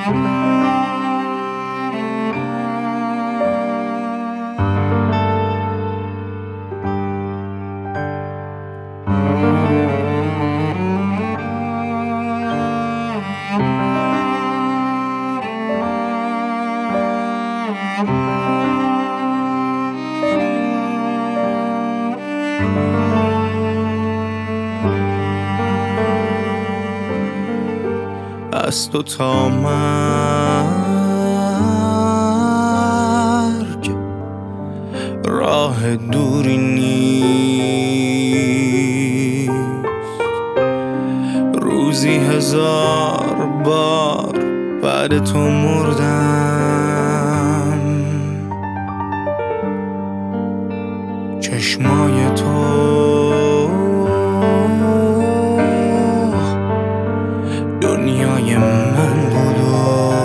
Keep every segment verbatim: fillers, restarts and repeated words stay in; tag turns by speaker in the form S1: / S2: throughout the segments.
S1: از تو تا مرگ راه دوری نیست، روزی هزار بار بعد تو مردم، چشمای تو دنیای من بود و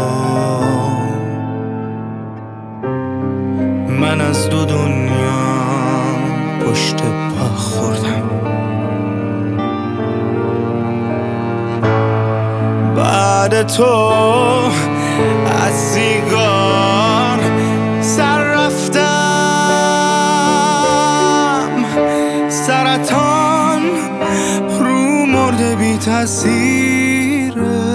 S1: من از دو دنیا پشت پا خوردم. بعد تو از سیگار سر رفتم، سرطان رو مرده بی تأثیر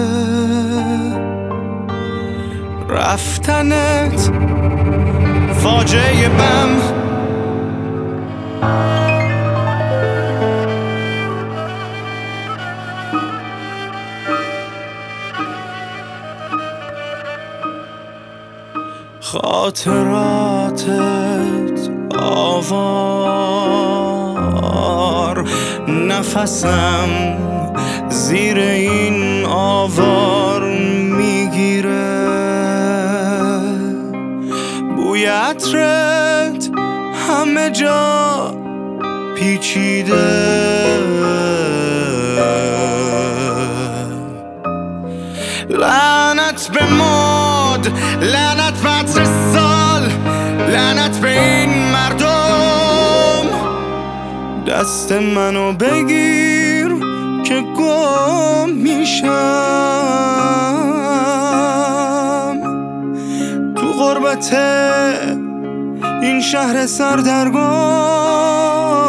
S1: رفتنت فاجعه بم. خاطراتت آوار، نفسم زیر این آوار میگیره، بوی عطرت همه جا پیچیده، لعنت به مد، لعنت به عطر سال، لعنت به این مردم. دست منو بگیر که گم میشم تو غربت این شهر سردرگم.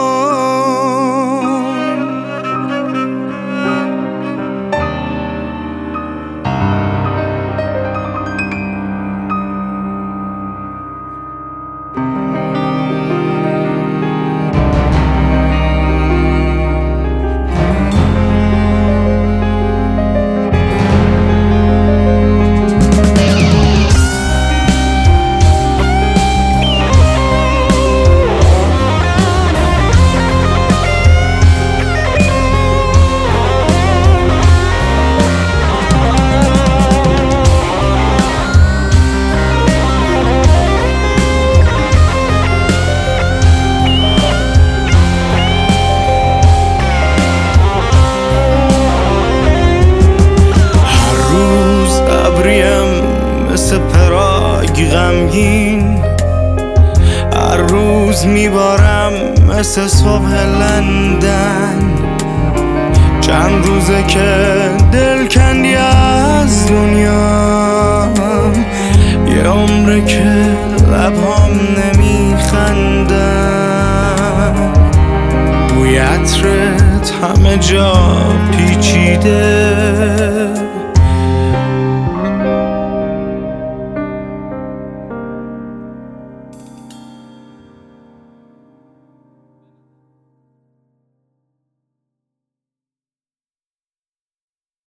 S1: مثل پراگ غمگین، هر روز میبارم مثل صبح لندن. چند روزه که دل کندی از دنیام، یه عمره که لبهام نمیخندن، بوی عطرت همه جا پیچیده،